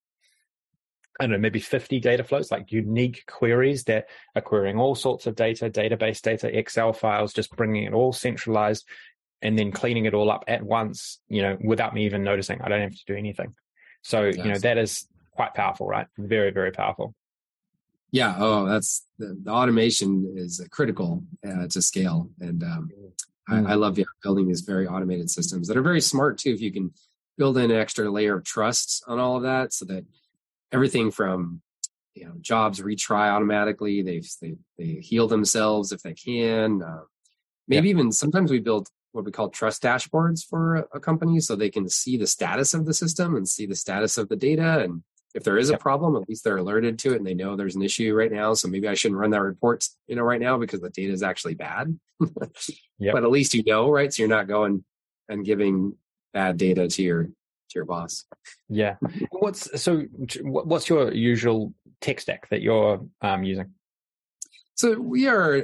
50 data flows, like unique queries that are querying all sorts of data, database data, Excel files, just bringing it all centralized, and then cleaning it all up at once, without me even noticing. I don't have to do anything. So, that is quite powerful, right? Very, very powerful. Yeah. Oh, that's the automation is critical to scale. And I love building these very automated systems that are very smart too. If you can build in an extra layer of trust on all of that, so that everything from, jobs retry automatically, they heal themselves if they can. Maybe even sometimes we build what we call trust dashboards for a company, so they can see the status of the system and see the status of the data. And if there is a problem, at least they're alerted to it and they know there's an issue right now. So maybe I shouldn't run that report, right now because the data is actually bad. But at least right? So you're not going and giving bad data to your boss. Yeah. What's your usual tech stack that you're using? So we are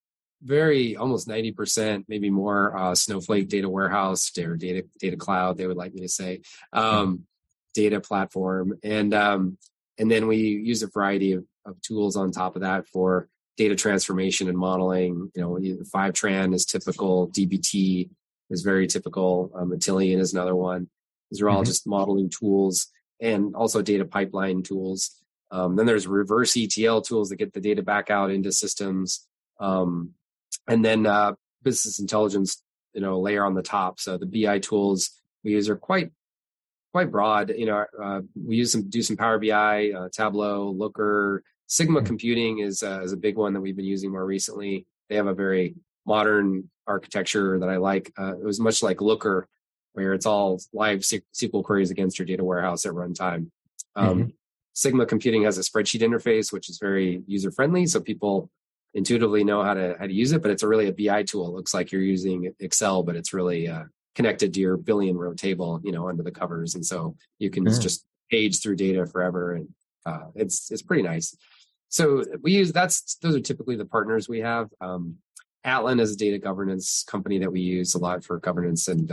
almost 90%, maybe more, Snowflake data warehouse or data cloud, they would like me to say, data platform. And then we use a variety of tools on top of that for data transformation and modeling. Fivetran is typical. dbt is very typical. Matillion is another one. These are all just modeling tools, and also data pipeline tools. Then there's reverse ETL tools that get the data back out into systems. And then business intelligence, layer on the top. So the BI tools we use are quite broad. We do some Power BI, Tableau, Looker. Sigma Computing is a big one that we've been using more recently. They have a very modern architecture that I like. It was much like Looker, where it's all live SQL queries against your data warehouse at runtime. Sigma Computing has a spreadsheet interface, which is very user friendly, so people intuitively know how to use it. But it's really a BI tool. It looks like you're using Excel, but it's really connected to your billion row table, under the covers, and so you can just page through data forever, and it's pretty nice. So we use those are typically the partners we have. Atlan is a data governance company that we use a lot for governance and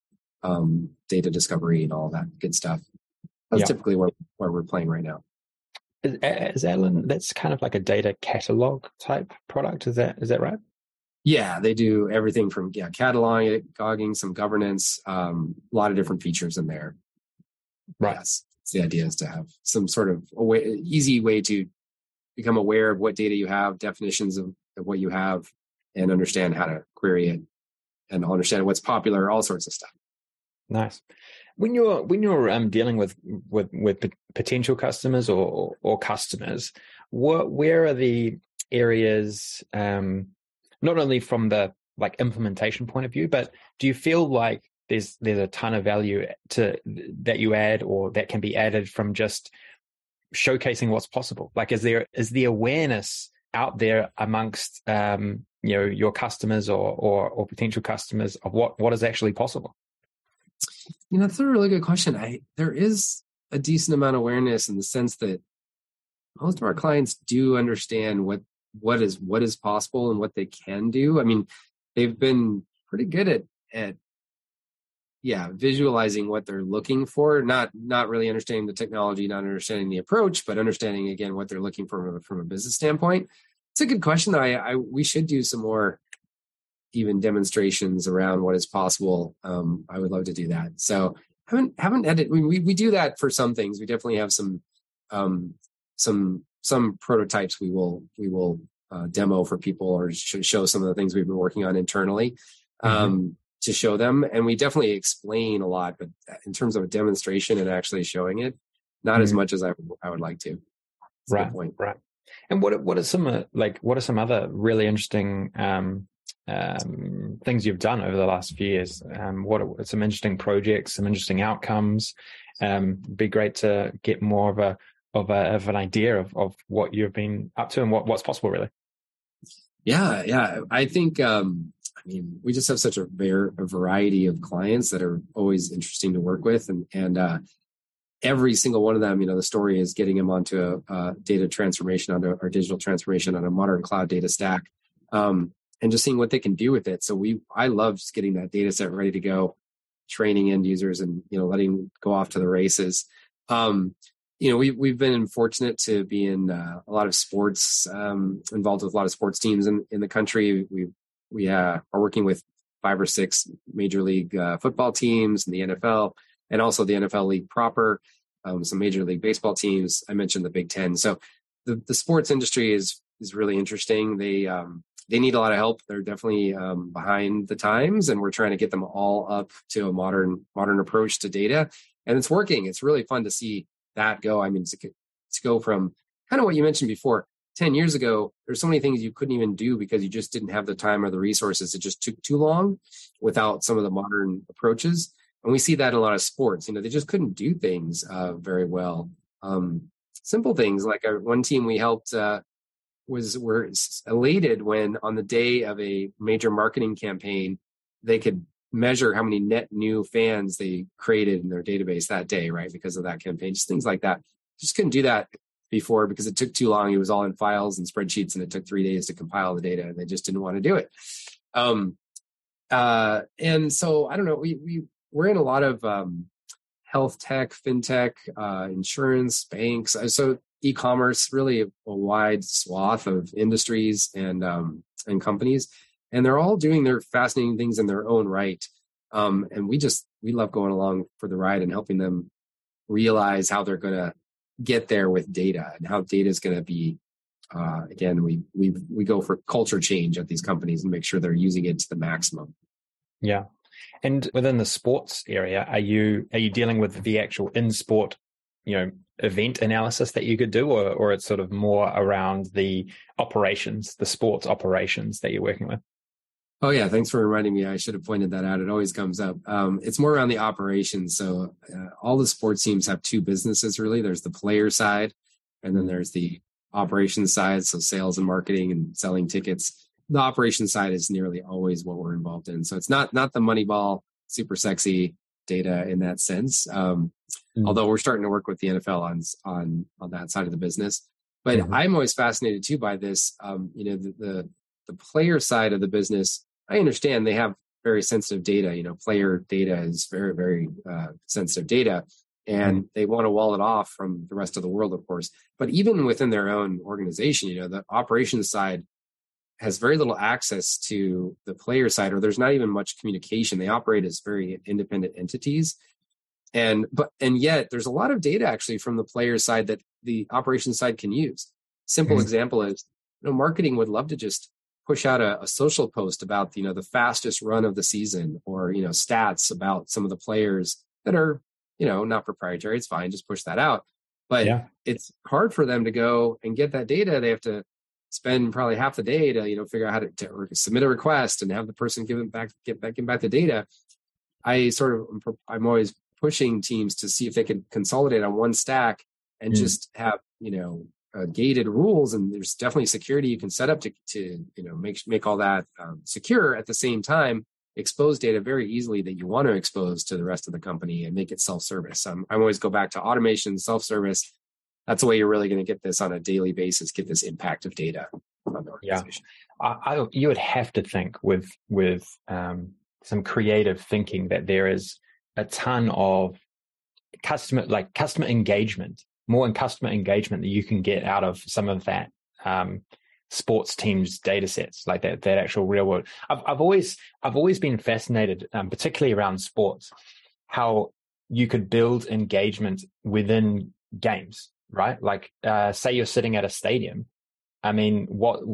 data discovery and all that good stuff. That's typically where we're playing right now. Is Atlan, that's kind of like a data catalog type product? Is that right? Yeah, they do everything from cataloging, some governance, a lot of different features in there. Right. Yes, the idea is to have some sort of easy way to become aware of what data you have, definitions of what you have, and understand how to query it and understand what's popular, all sorts of stuff. Nice. When you're dealing with potential customers or customers, where are the areas, not only from the like implementation point of view, but do you feel like there's a ton of value that you add or that can be added from just showcasing what's possible? Like, is the awareness out there amongst your customers or potential customers of what is actually possible? That's a really good question. There is a decent amount of awareness in the sense that most of our clients do understand what is possible and what they can do. I mean, they've been pretty good at visualizing what they're looking for, not really understanding the technology, not understanding the approach, but understanding again what they're looking for from a business standpoint. It's a good question. We should do some more even demonstrations around what is possible. I would love to do that. So haven't had it. We do that for some things. We definitely have some prototypes we will demo for people or show some of the things we've been working on internally to show them. And we definitely explain a lot, but in terms of a demonstration and actually showing it, not as much as I would like to. That's a good point. Right. And what are some other really interesting things you've done over the last few years? What are some interesting projects, some interesting outcomes? Be great to get more of an idea of what you've been up to and what's possible, really. Yeah. I think, we just have such a variety of clients that are always interesting to work with. And every single one of them, the story is getting them onto a data transformation, onto our digital transformation on a modern cloud data stack, and just seeing what they can do with it. So I love just getting that data set ready to go, training end users and, letting them go off to the races. We've been fortunate to be in a lot of sports, involved with a lot of sports teams in the country. We are working with 5 or 6 major league football teams in the NFL, and also the NFL league proper, some major league baseball teams. I mentioned the Big Ten. So the sports industry is really interesting. They need a lot of help. They're definitely behind the times, and we're trying to get them all up to a modern approach to data, and it's working. It's really fun to see that go. To go from kind of what you mentioned before, 10 years ago, there's so many things you couldn't even do because you just didn't have the time or the resources. It just took too long without some of the modern approaches. And we see that in a lot of sports. They just couldn't do things very well. Simple things like one team we helped were elated when on the day of a major marketing campaign, they could measure how many net new fans they created in their database that day, right? Because of that campaign, just things like that. Just couldn't do that before because it took too long. It was all in files and spreadsheets, and it took 3 days to compile the data, and they just didn't want to do it. And so I don't know. We're in a lot of health tech, fintech, insurance, banks. So e-commerce, really a wide swath of industries and companies, and they're all doing their fascinating things in their own right. And we love going along for the ride and helping them realize how they're going to get there with data and how data is going to be. Again, we go for culture change at these companies and make sure they're using it to the maximum. Yeah. And within the sports area, are you dealing with the actual in-sport, event analysis that you could do, or it's sort of more around the operations, the sports operations that you're working with? Oh yeah, thanks for reminding me. I should have pointed that out. It always comes up. It's more around the operations. So all the sports teams have 2 businesses really. There's the player side, and then there's the operations side. So sales and marketing and selling tickets. The operations side is nearly always what we're involved in. So it's not the Moneyball, super sexy data in that sense. Although we're starting to work with the NFL on that side of the business. But I'm always fascinated too by this. The player side of the business, I understand they have very sensitive data. Player data is very, very sensitive data, and they want to wall it off from the rest of the world, of course. But even within their own organization, the operations side has very little access to the player side, or there's not even much communication. They operate as very independent entities. And yet there's a lot of data actually from the player side that the operations side can use. simple example is, marketing would love to just push out a social post about, the fastest run of the season, or, stats about some of the players that are, not proprietary. It's fine. Just push that out. But it's hard for them to go and get that data. They have to spend probably half the day to, figure out how to submit a request and have the person get back the data. I'm always pushing teams to see if they can consolidate on one stack and just have, gated rules. And there's definitely security you can set up to make all that secure. At the same time, expose data very easily that you want to expose to the rest of the company and make it self-service. I always go back to automation, self-service. That's the way you're really going to get this on a daily basis, get this impact of data on the organization. You would have to think with some creative thinking that there is a ton of customer engagement, more in customer engagement that you can get out of some of that sports teams data sets, like that actual real world. I've always been fascinated, particularly around sports, how you could build engagement within games, right? Like say you're sitting at a stadium. I mean,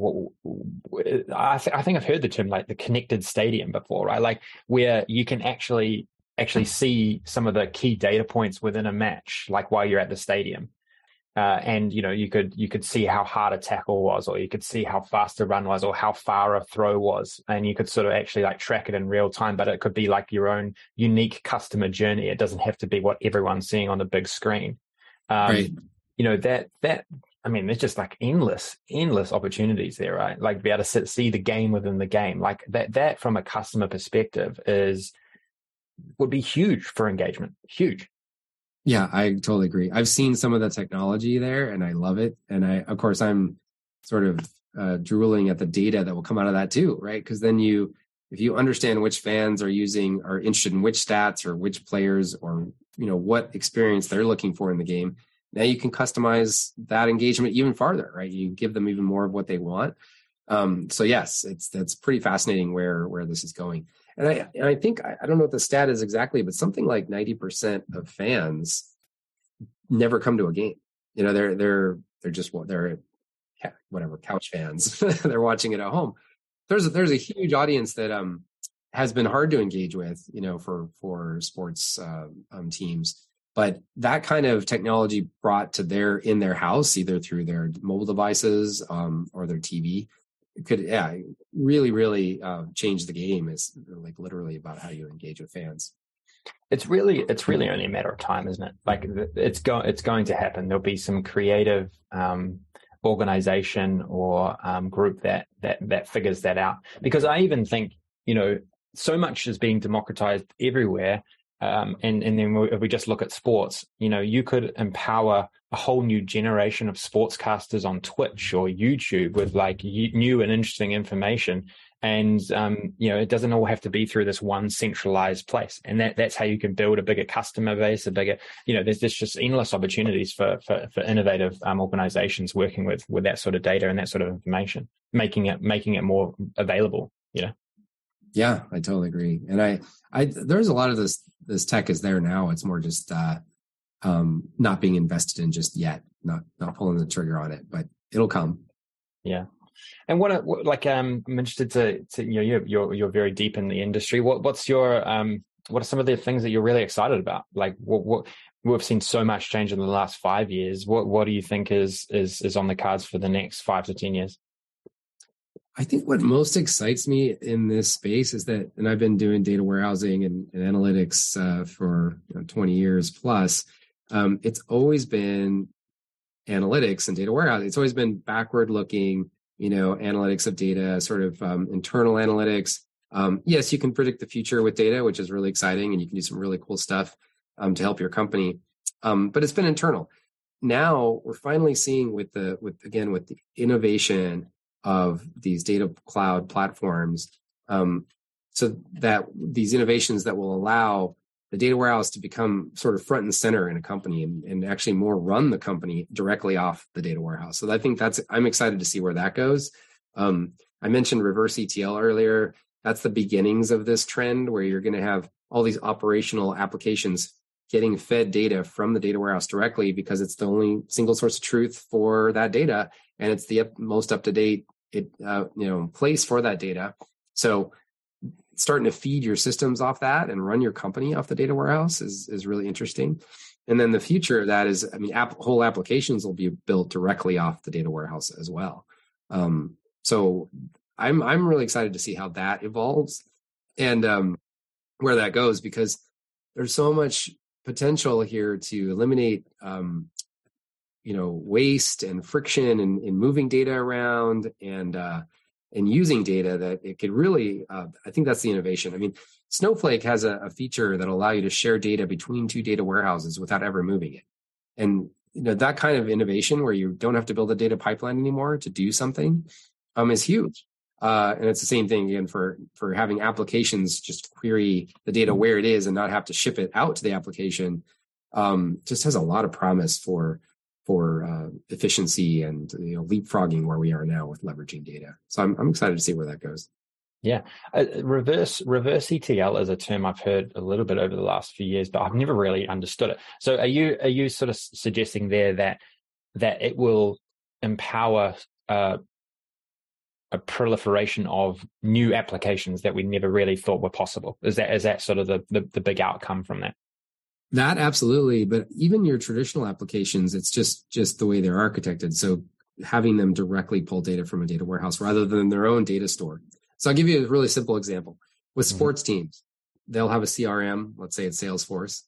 I think I've heard the term like the connected stadium before, right? Like where you can actually see some of the key data points within a match, like while you're at the stadium. And you could see how hard a tackle was, or you could see how fast a run was, or how far a throw was, and you could sort of actually like track it in real time. But it could be like your own unique customer journey. It doesn't have to be what everyone's seeing on the big screen. Right. That I mean, there's just like endless opportunities there, right? Like be able to see the game within the game, like that from a customer perspective would be huge for engagement. Huge. Yeah, I totally agree. I've seen some of the technology there and I love it. And of course, I'm sort of drooling at the data that will come out of that too, right? Because then if you understand which fans are interested in which stats or which players or, what experience they're looking for in the game, now you can customize that engagement even farther, right? You give them even more of what they want. So yes, that's pretty fascinating where this is going. And I think, I don't know what the stat is exactly, but something like 90% of fans never come to a game. They're whatever, couch fans. They're watching it at home. There's a huge audience that has been hard to engage with, for sports teams. But that kind of technology brought to in their house, either through their mobile devices or their TV, could really, really change the game. Is like literally about how you engage with fans. It's really only a matter of time, isn't it? Like it's going to happen. There'll be some creative organization or group that figures that out. Because I even think so much is being democratized everywhere. And then if we just look at sports, you could empower a whole new generation of sportscasters on Twitch or YouTube with like new and interesting information. And, it doesn't all have to be through this one centralized place. And that's how you can build a bigger customer base, there's just endless opportunities for innovative organizations working with that sort of data and that sort of information, making it more available, Yeah, I totally agree. And there's a lot of this tech is there now. It's more just not being invested in just yet, not pulling the trigger on it, but it'll come. Yeah. And I'm interested to you're very deep in the industry. What's your what are some of the things that you're really excited about? Like what we've seen so much change in the last 5 years. What do you think is on the cards for the next 5 to 10 years? I think what most excites me in this space is that, and I've been doing data warehousing and analytics for 20 years plus. It's always been analytics and data warehousing. It's always been backward looking, analytics of data, sort of internal analytics. Yes, you can predict the future with data, which is really exciting, and you can do some really cool stuff to help your company. But it's been internal. Now we're finally seeing with the innovation of these data cloud platforms, so that these innovations that will allow the data warehouse to become sort of front and center in a company and actually more run the company directly off the data warehouse. So I think I'm excited to see where that goes. I mentioned reverse ETL earlier. That's the beginnings of this trend where you're going to have all these operational applications getting fed data from the data warehouse directly because it's the only single source of truth for that data, and it's the most up-to-date place for that data. So starting to feed your systems off that and run your company off the data warehouse is really interesting. And then the future of that is, whole applications will be built directly off the data warehouse as well. So I'm really excited to see how that evolves and where that goes, because there's so much potential here to eliminate waste and friction in moving data around and using data, that it could really, I think that's the innovation. Snowflake has a feature that allow you to share data between two data warehouses without ever moving it. And that kind of innovation where you don't have to build a data pipeline anymore to do something is huge. And it's the same thing again for having applications just query the data where it is and not have to ship it out to the application. Just has a lot of promise for efficiency and leapfrogging where we are now with leveraging data. So I'm excited to see where that goes. Yeah, reverse ETL is a term I've heard a little bit over the last few years, but I've never really understood it. So are you sort of suggesting there that it will empower a proliferation of new applications that we never really thought were possible? Is that sort of the big outcome from that? That absolutely, but even your traditional applications, it's just the way they're architected. So having them directly pull data from a data warehouse rather than their own data store. So I'll give you a really simple example. With sports teams, they'll have a CRM, let's say it's Salesforce,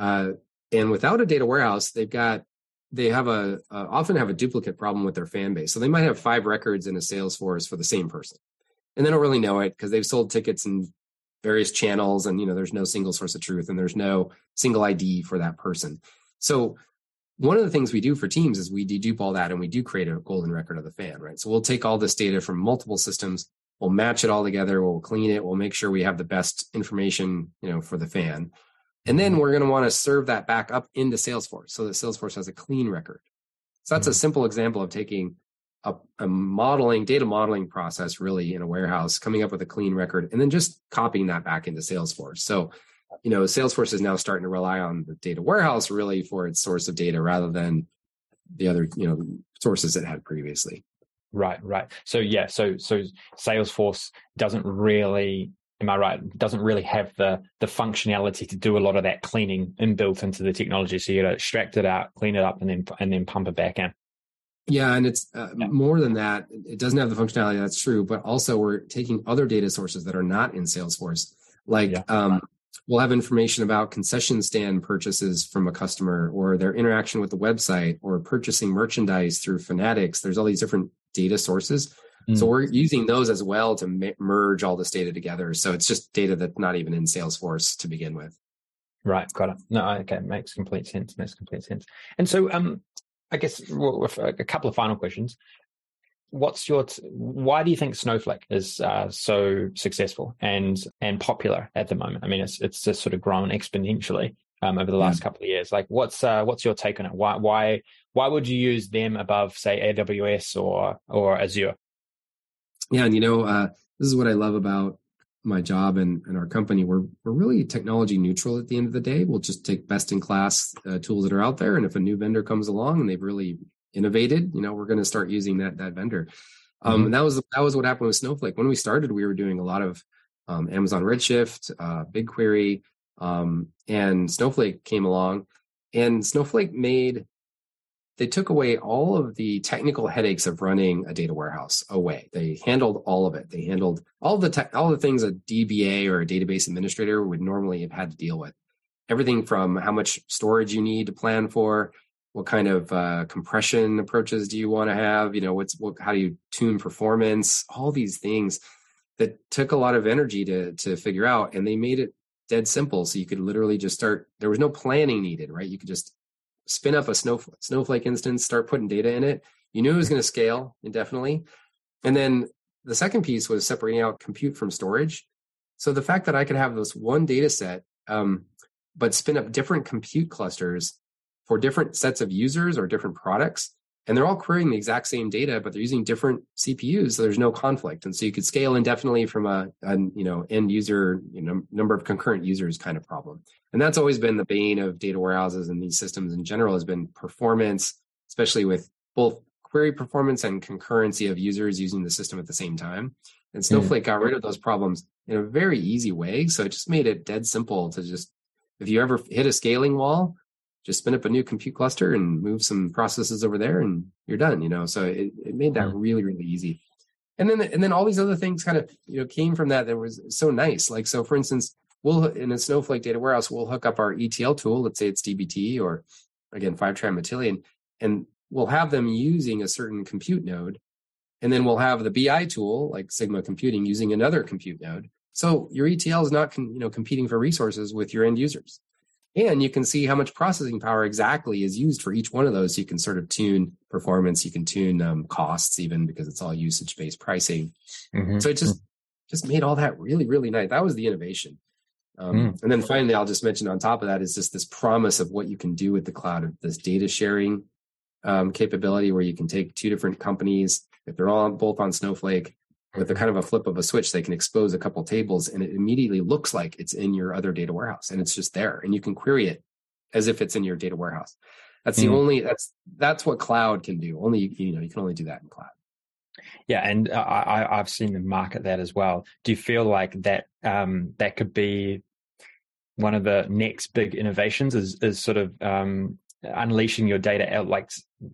and without a data warehouse, they often have a duplicate problem with their fan base. So they might have 5 records in a Salesforce for the same person, and they don't really know it because they've sold tickets in various channels, and there's no single source of truth, and there's no single ID for that person. So one of the things we do for teams is we dedupe all that, and we do create a golden record of the fan, right? So we'll take all this data from multiple systems, we'll match it all together, we'll clean it, we'll make sure we have the best information, for the fan. And then we're going to want to serve that back up into Salesforce so that Salesforce has a clean record. So that's a simple example of taking a data modeling process really in a warehouse, coming up with a clean record, and then just copying that back into Salesforce. So, Salesforce is now starting to rely on the data warehouse really for its source of data rather than the other, sources it had previously. Right. So Salesforce doesn't really, am I right, doesn't really have the functionality to do a lot of that cleaning inbuilt into the technology. So you got to extract it out, clean it up, and then pump it back in. Yeah, and it's more than that. It doesn't have the functionality, that's true, but also we're taking other data sources that are not in Salesforce. We'll have information about concession stand purchases from a customer or their interaction with the website or purchasing merchandise through Fanatics. There's all these different data sources. So we're using those as well to merge all this data together. So it's just data that's not even in Salesforce to begin with. Right, got it. No, okay, makes complete sense. And so I guess a couple of final questions. Why do you think Snowflake is so successful and popular at the moment? It's just sort of grown exponentially over the last couple of years. Like, what's your take on it? Why would you use them above, say, AWS or Azure? Yeah, and this is what I love about my job and our company. We're really technology neutral at the end of the day. We'll just take best in class tools that are out there, and if a new vendor comes along and they've really innovated, we're going to start using that vendor. And that was what happened with Snowflake. When we started, we were doing a lot of Amazon Redshift, BigQuery, and Snowflake came along, and Snowflake they took away all of the technical headaches of running a data warehouse away. They handled all of it. They handled all the things a DBA or a database administrator would normally have had to deal with. Everything from how much storage you need to plan for, what kind of compression approaches do you want to have? How do you tune performance? All these things that took a lot of energy to figure out, and they made it dead simple. So you could literally just start. There was no planning needed, right? You could just spin up a Snowflake instance, start putting data in it. You knew it was going to scale indefinitely. And then the second piece was separating out compute from storage. So the fact that I could have this one data set, but spin up different compute clusters for different sets of users or different products and they're all querying the exact same data, but they're using different CPUs, so there's no conflict. And so you could scale indefinitely from a end user, number of concurrent users kind of problem. And that's always been the bane of data warehouses and these systems in general, has been performance, especially with both query performance and concurrency of users using the system at the same time. And Snowflake got rid of those problems in a very easy way. So it just made it dead simple to just, if you ever hit a scaling wall, just spin up a new compute cluster and move some processes over there and you're done, So it made that really, really easy. And then all these other things kind of, came from that was so nice. Like, so for instance, in a Snowflake data warehouse, we'll hook up our ETL tool, let's say it's dbt or again, Fivetran Matillion, and we'll have them using a certain compute node. And then we'll have the BI tool like Sigma Computing using another compute node. So your ETL is not, competing for resources with your end users. And you can see how much processing power exactly is used for each one of those. So you can sort of tune performance. You can tune costs even because it's all usage-based pricing. So it just made all that really, really nice. That was the innovation. And then finally, I'll just mention on top of that is just this promise of what you can do with the cloud, of this data sharing capability where you can take two different companies, if they're all both on Snowflake, with a kind of a flip of a switch, they can expose a couple tables and it immediately looks like it's in your other data warehouse and it's just there and you can query it as if it's in your data warehouse. That's the only, that's what cloud can do. Only, you can only do that in cloud. Yeah. And I've seen them market that as well. Do you feel like that, that could be one of the next big innovations is sort of, unleashing your data, like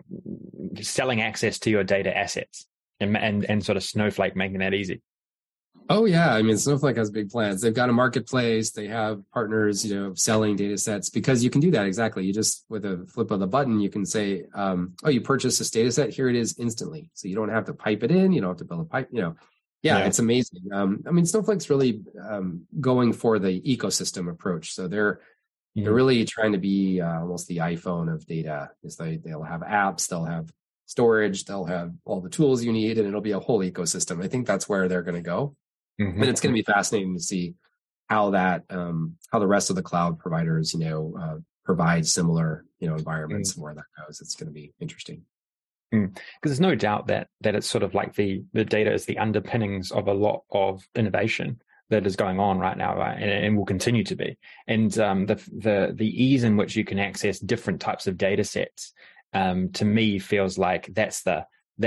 selling access to your data assets? And sort of Snowflake making that easy. Oh yeah, I mean Snowflake has big plans. They've got a marketplace. They have partners, selling data sets because you can do that exactly. You just with a flip of the button, you can say, you purchase this data set. Here it is instantly. So you don't have to pipe it in. You don't have to build a pipe. Yeah, it's amazing. Snowflake's really going for the ecosystem approach. So they're really trying to be almost the iPhone of data. They'll have apps. They'll have storage, they'll have all the tools you need, and it'll be a whole ecosystem. I think that's where they're going to go. And it's going to be fascinating to see how that, how the rest of the cloud providers, provide similar, environments and where that goes. It's going to be interesting. Because there's no doubt that it's sort of like the data is the underpinnings of a lot of innovation that is going on right now, right? And will continue to be. And the ease in which you can access different types of data sets, to me feels like that's going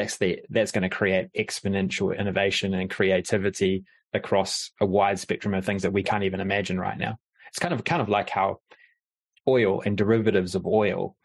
to create exponential innovation and creativity across a wide spectrum of things that we can't even imagine right now. It's kind of like how oil and derivatives of oil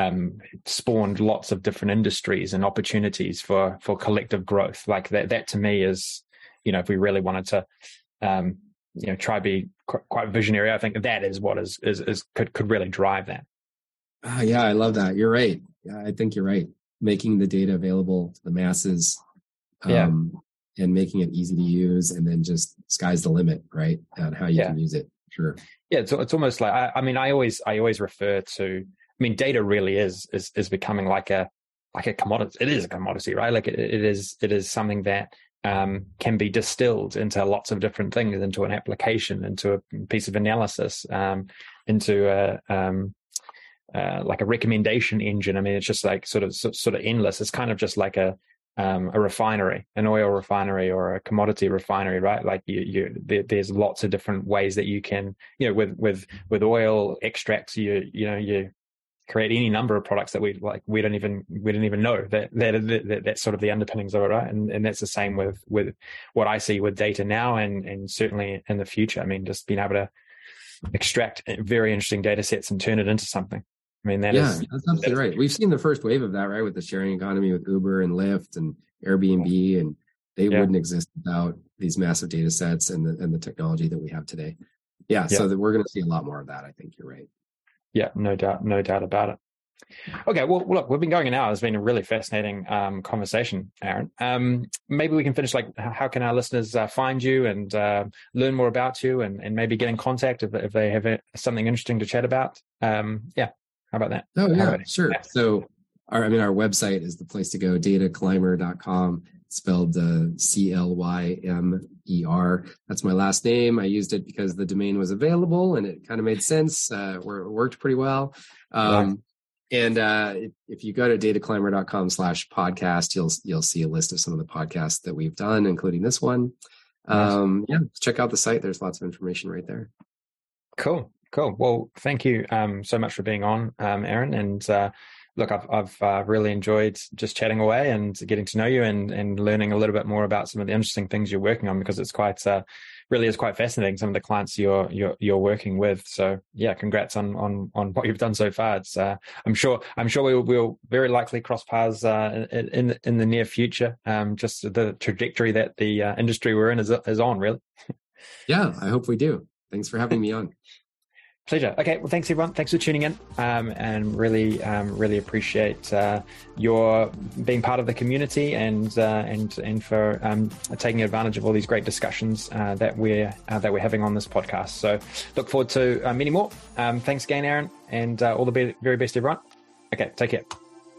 spawned lots of different industries and opportunities for collective growth. Like that to me is, if we really wanted to try to be quite visionary, I think that is what could really drive that. Yeah, I love that. You're right. Yeah, I think you're right. Making the data available to the masses, and making it easy to use, and then just sky's the limit, right? On how you can use it. Sure. Yeah, it's almost like I always refer to. Data really is becoming like a commodity. It is a commodity, right? Like it is something that can be distilled into lots of different things, into an application, into a piece of analysis, into like a recommendation engine. It's just like sort of endless. It's kind of just like a refinery, an oil refinery or a commodity refinery, right? Like there's lots of different ways that you can, with oil extracts, you create any number of products that we don't even know that's sort of the underpinnings of it, right? And that's the same with what I see with data now and certainly in the future. Just being able to extract very interesting data sets and turn it into something. That's absolutely right. We've seen the first wave of that, right? With the sharing economy with Uber and Lyft and Airbnb, and they wouldn't exist without these massive data sets and the technology that we have today. So that we're going to see a lot more of that. I think you're right. Yeah, no doubt about it. Okay, well, look, we've been going an hour. It's been a really fascinating conversation, Aaron. Maybe we can finish, like, how can our listeners find you and learn more about you and maybe get in contact if they have something interesting to chat about? How about that? Oh, yeah, sure. Yeah. So, our website is the place to go, dataclimer.com, spelled CLYMER. That's my last name. I used it because the domain was available and it kind of made sense. It worked pretty well. And if you go to dataclimber.com/podcast, you'll see a list of some of the podcasts that we've done, including this one. Check out the site. There's lots of information right there. Cool. Well, thank you so much for being on, Aaron. And look, I've really enjoyed just chatting away and getting to know you and learning a little bit more about some of the interesting things you're working on, because it's really is quite fascinating, some of the clients you're working with. So yeah, congrats on what you've done so far. It's I'm sure we'll very likely cross paths in the near future. Just the trajectory that the industry we're in is on, really. Yeah, I hope we do. Thanks for having me on. Pleasure. Okay. Well, thanks everyone. Thanks for tuning in, and really appreciate your being part of the community and for taking advantage of all these great discussions that we're having on this podcast. So look forward to many more. Thanks again, Aaron, and all the very best, everyone. Okay. Take care.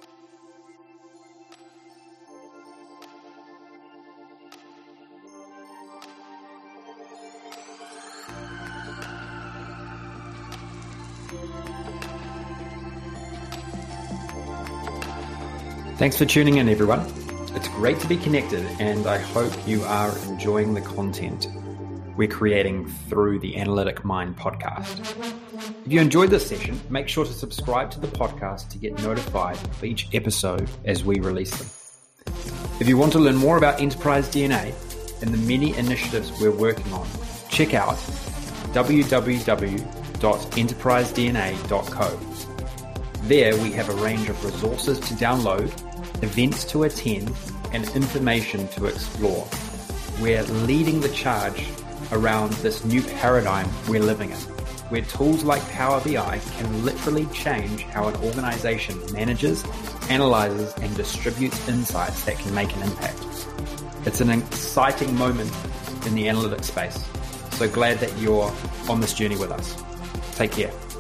Thanks for tuning in, everyone. It's great to be connected, and I hope you are enjoying the content we're creating through the Analytic Mind podcast. If you enjoyed this session, make sure to subscribe to the podcast to get notified of each episode as we release them. If you want to learn more about Enterprise DNA and the many initiatives we're working on, check out www.enterprisedna.co. There we have a range of resources to download, events to attend, and information to explore. We're leading the charge around this new paradigm we're living in, where tools like Power BI can literally change how an organization manages, analyzes, and distributes insights that can make an impact. It's an exciting moment in the analytics space. So glad that you're on this journey with us. Take care.